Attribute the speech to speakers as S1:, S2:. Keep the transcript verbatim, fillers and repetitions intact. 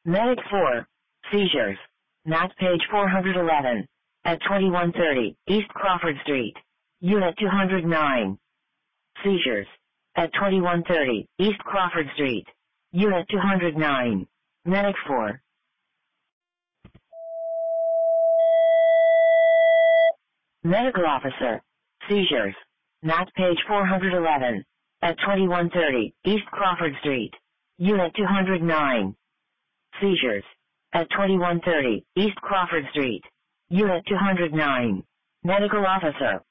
S1: Medic four. Seizures. Mat page four hundred eleven. At twenty-one thirty, East Crawford Street. Unit two hundred nine. Seizures. At twenty-one thirty, East Crawford Street. Unit two hundred nine. Medic four. Medical officer. Seizures. Mat page four hundred eleven. At twenty-one thirty, East Crawford Street. Unit two hundred nine. Seizures. At twenty-one thirty, East Crawford Street. Unit two hundred nine. Medical officer.